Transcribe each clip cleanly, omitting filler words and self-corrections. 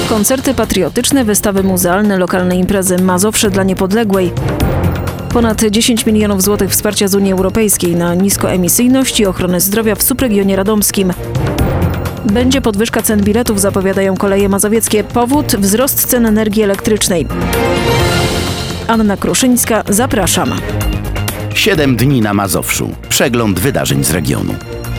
Koncerty patriotyczne, wystawy muzealne, lokalne imprezy Mazowsze dla Niepodległej. Ponad 10 milionów złotych wsparcia z Unii Europejskiej na niskoemisyjność i ochronę zdrowia w subregionie radomskim. Będzie podwyżka cen biletów, zapowiadają Koleje Mazowieckie. Powód: wzrost cen energii elektrycznej. Anna Kruszyńska, zapraszam. 7 dni na Mazowszu. Przegląd wydarzeń z regionu.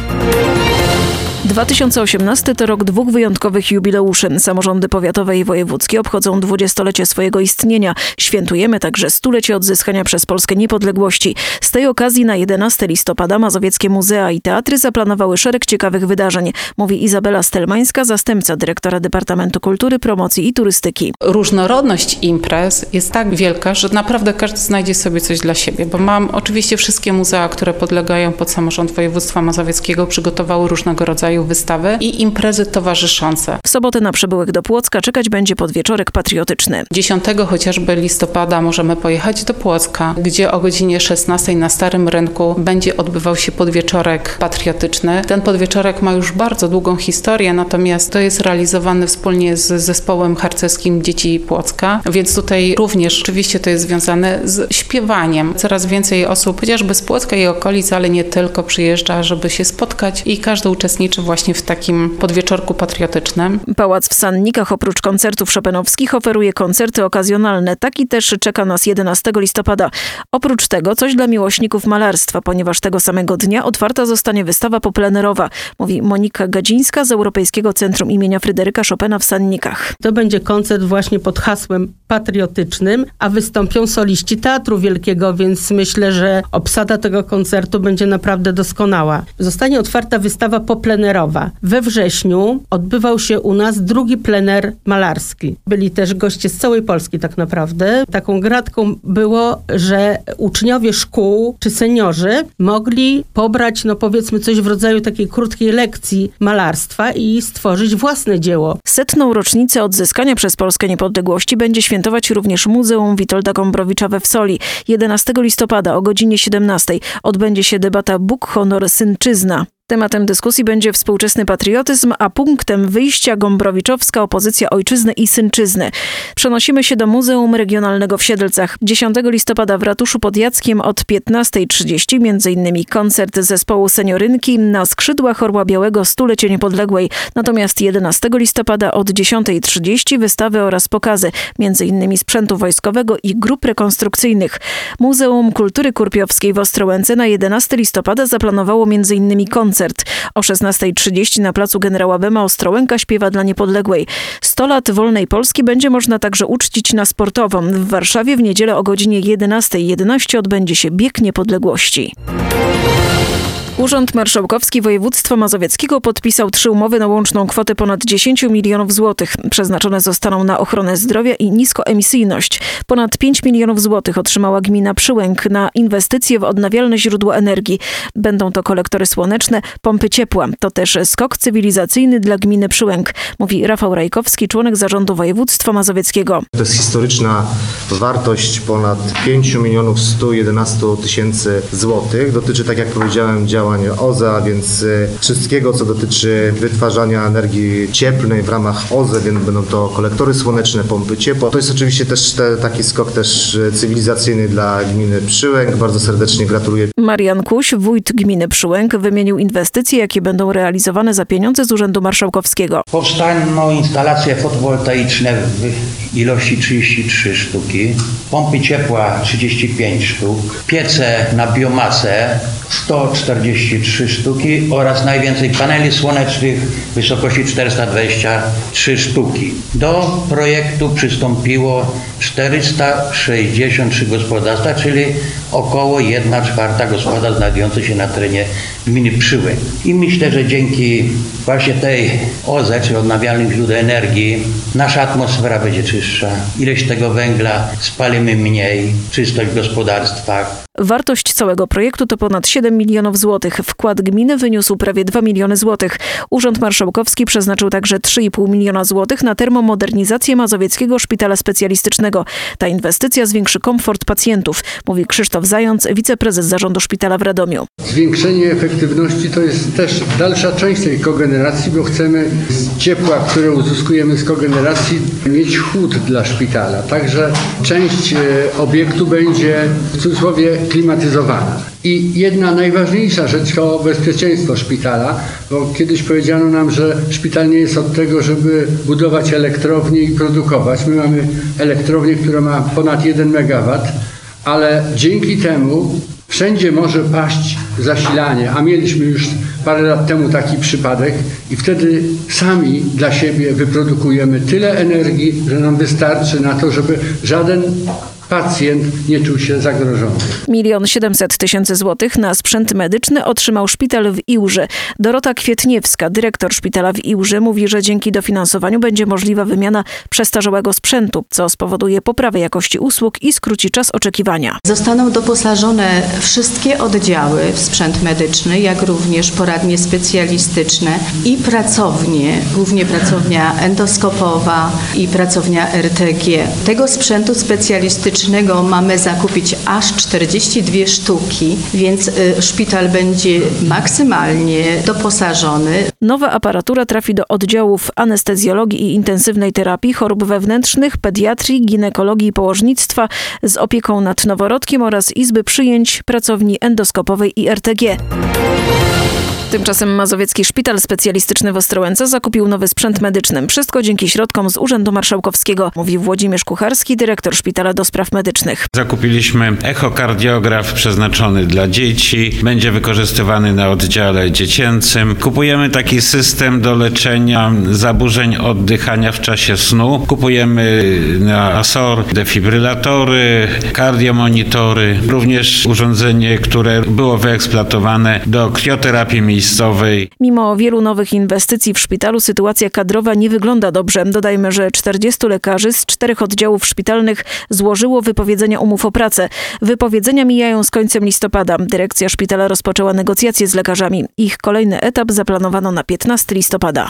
2018 to rok 2 wyjątkowych jubileuszy. Samorządy powiatowe i wojewódzkie obchodzą 20-lecie swojego istnienia. Świętujemy także 100-lecie odzyskania przez Polskę niepodległości. Z tej okazji na 11 listopada mazowieckie muzea i teatry zaplanowały szereg ciekawych wydarzeń, mówi Izabela Stelmańska, zastępca dyrektora Departamentu Kultury, Promocji i Turystyki. Różnorodność imprez jest tak wielka, że naprawdę każdy znajdzie sobie coś dla siebie, bo mam oczywiście wszystkie muzea, które podlegają pod samorząd województwa mazowieckiego, przygotowały różnego rodzaju wystawy i imprezy towarzyszące. W sobotę na przybyłych do Płocka czekać będzie podwieczorek patriotyczny. 10 chociażby listopada możemy pojechać do Płocka, gdzie o godzinie 16 na Starym Rynku będzie odbywał się podwieczorek patriotyczny. Ten podwieczorek ma już bardzo długą historię, natomiast to jest realizowany wspólnie z zespołem harcerskim Dzieci Płocka, więc tutaj również oczywiście to jest związane z śpiewaniem. Coraz więcej osób, chociażby z Płocka i okolic, ale nie tylko, przyjeżdża, żeby się spotkać i każdy uczestniczy właśnie w takim podwieczorku patriotycznym. Pałac w Sannikach oprócz koncertów chopinowskich oferuje koncerty okazjonalne. Taki też czeka nas 11 listopada. Oprócz tego coś dla miłośników malarstwa, ponieważ tego samego dnia otwarta zostanie wystawa poplenerowa, mówi Monika Gadzińska z Europejskiego Centrum imienia Fryderyka Chopina w Sannikach. To będzie koncert właśnie pod hasłem patriotycznym, a wystąpią soliści Teatru Wielkiego, więc myślę, że obsada tego koncertu będzie naprawdę doskonała. Zostanie otwarta wystawa poplenerowa. We wrześniu odbywał się u nas drugi plener malarski. Byli też goście z całej Polski tak naprawdę. Taką gratką było, że uczniowie szkół czy seniorzy mogli pobrać, powiedzmy coś w rodzaju takiej krótkiej lekcji malarstwa i stworzyć własne dzieło. 100. rocznicę odzyskania przez Polskę niepodległości będzie świętować również Muzeum Witolda Gombrowicza we Wsoli. 11 listopada o godzinie 17 odbędzie się debata Bóg, honor, synczyzna. Tematem dyskusji będzie współczesny patriotyzm, a punktem wyjścia gombrowiczowska opozycja ojczyzny i synczyzny. Przenosimy się do Muzeum Regionalnego w Siedlcach. 10 listopada w Ratuszu pod Jackiem od 15:30 m.in. koncert zespołu Seniorynki na skrzydłach Orła Białego 100-lecie Niepodległej. Natomiast 11 listopada od 10:30 wystawy oraz pokazy, m.in. sprzętu wojskowego i grup rekonstrukcyjnych. Muzeum Kultury Kurpiowskiej w Ostrołęce na 11 listopada zaplanowało m.in. koncert. O 16:30 na placu Generała Bema Ostrołęka śpiewa dla Niepodległej. 100 lat wolnej Polski będzie można także uczcić na Sportową. W Warszawie w niedzielę o godzinie 11:11 odbędzie się Bieg Niepodległości. Urząd Marszałkowski Województwa Mazowieckiego podpisał 3 umowy na łączną kwotę ponad 10 milionów złotych. Przeznaczone zostaną na ochronę zdrowia i niskoemisyjność. Ponad 5 milionów złotych otrzymała gmina Przyłęk na inwestycje w odnawialne źródła energii. Będą to kolektory słoneczne, pompy ciepła. To też skok cywilizacyjny dla gminy Przyłęk, mówi Rafał Rajkowski, członek zarządu województwa mazowieckiego. To jest historyczna wartość ponad 5 111 000 złotych. Dotyczy, tak jak powiedziałem, działań OZE, a więc wszystkiego, co dotyczy wytwarzania energii cieplnej w ramach OZE, więc będą to kolektory słoneczne, pompy ciepła. To jest oczywiście też taki skok też cywilizacyjny dla gminy Przyłęk. Bardzo serdecznie gratuluję. Marian Kuś, wójt gminy Przyłęk, wymienił inwestycje, jakie będą realizowane za pieniądze z Urzędu Marszałkowskiego. Powstaną instalacje fotowoltaiczne w ilości 33 sztuki, pompy ciepła 35 sztuk, piece na biomasę 143 sztuki oraz najwięcej paneli słonecznych w wysokości 423 sztuki. Do projektu przystąpiło 463 gospodarstwa, czyli około 1/4 gospodarstw znajdujących się na terenie gminy Przyłęk. I myślę, że dzięki właśnie tej OZE, czyli odnawialnych źródeł energii, nasza atmosfera będzie czystsza, ilość tego węgla spalimy mniej, czystość w gospodarstwach. Wartość całego projektu to ponad 7 milionów złotych. Wkład gminy wyniósł prawie 2 miliony złotych. Urząd Marszałkowski przeznaczył także 3,5 miliona złotych na termomodernizację Mazowieckiego Szpitala Specjalistycznego. Ta inwestycja zwiększy komfort pacjentów, mówi Krzysztof Zając, wiceprezes zarządu szpitala w Radomiu. Zwiększenie efektywności to jest też dalsza część tej kogeneracji, bo chcemy z ciepła, które uzyskujemy z kogeneracji, mieć chłód dla szpitala. Także część obiektu będzie w cudzysłowie klimatyzowana. I jedna najważniejsza rzecz to bezpieczeństwo szpitala, bo kiedyś powiedziano nam, że szpital nie jest od tego, żeby budować elektrownię i produkować. My mamy elektrownię, która ma ponad 1 MW, ale dzięki temu wszędzie może paść zasilanie, a mieliśmy już parę lat temu taki przypadek i wtedy sami dla siebie wyprodukujemy tyle energii, że nam wystarczy na to, żeby żaden pacjent nie czuł się zagrożony. 1 700 000 złotych na sprzęt medyczny otrzymał szpital w Iłży. Dorota Kwietniewska, dyrektor szpitala w Iłży, mówi, że dzięki dofinansowaniu będzie możliwa wymiana przestarzałego sprzętu, co spowoduje poprawę jakości usług i skróci czas oczekiwania. Zostaną doposażone wszystkie oddziały w sprzęt medyczny, jak również poradnie specjalistyczne i pracownie, głównie pracownia endoskopowa i pracownia RTG. Tego sprzętu specjalistycznego mamy zakupić aż 42 sztuki, więc szpital będzie maksymalnie doposażony. Nowa aparatura trafi do oddziałów anestezjologii i intensywnej terapii, chorób wewnętrznych, pediatrii, ginekologii i położnictwa z opieką nad noworodkiem oraz izby przyjęć, pracowni endoskopowej i RTG. Tymczasem Mazowiecki Szpital Specjalistyczny w Ostrołęce zakupił nowy sprzęt medyczny. Wszystko dzięki środkom z Urzędu Marszałkowskiego, mówi Włodzimierz Kucharski, dyrektor Szpitala do Spraw Medycznych. Zakupiliśmy echokardiograf przeznaczony dla dzieci. Będzie wykorzystywany na oddziale dziecięcym. Kupujemy taki system do leczenia zaburzeń oddychania w czasie snu. Kupujemy na ASOR defibrylatory, kardiomonitory, również urządzenie, które było wyeksploatowane do krioterapii miejscowej. Mimo wielu nowych inwestycji w szpitalu sytuacja kadrowa nie wygląda dobrze. Dodajmy, że 40 lekarzy z 4 oddziałów szpitalnych złożyło wypowiedzenia umów o pracę. Wypowiedzenia mijają z końcem listopada. Dyrekcja szpitala rozpoczęła negocjacje z lekarzami. Ich kolejny etap zaplanowano na 15 listopada.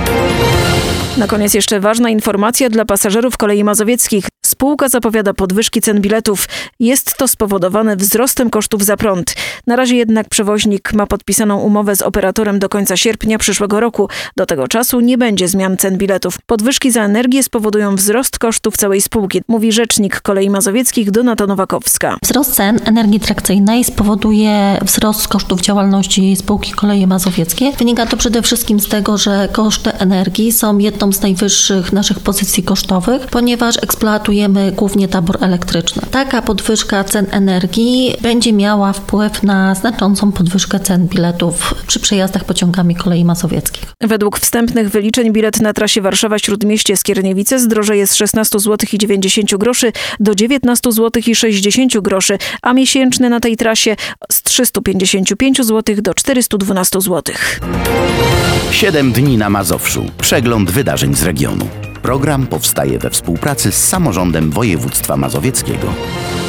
Na koniec jeszcze ważna informacja dla pasażerów kolei mazowieckich. Spółka zapowiada podwyżki cen biletów. Jest to spowodowane wzrostem kosztów za prąd. Na razie jednak przewoźnik ma podpisaną umowę z operatorem do końca sierpnia przyszłego roku. Do tego czasu nie będzie zmian cen biletów. Podwyżki za energię spowodują wzrost kosztów całej spółki, mówi rzecznik kolei mazowieckich Donata Nowakowska. Wzrost cen energii trakcyjnej spowoduje wzrost kosztów działalności spółki Koleje Mazowieckie. Wynika to przede wszystkim z tego, że koszty energii są jedną z najwyższych naszych pozycji kosztowych, ponieważ eksploatujemy głównie tabor elektryczny. Taka podwyżka cen energii będzie miała wpływ na znaczącą podwyżkę cen biletów przy przejazdach pociągami Kolei Mazowieckich. Według wstępnych wyliczeń bilet na trasie Warszawa-Śródmieście-Skierniewice zdrożeje z 16 zł i 90 groszy do 19 zł i 60 groszy, a miesięczny na tej trasie z 355 zł do 412 zł. 7 dni na Mazowszu. Przegląd wydarzeń z regionu. Program powstaje we współpracy z samorządem województwa mazowieckiego.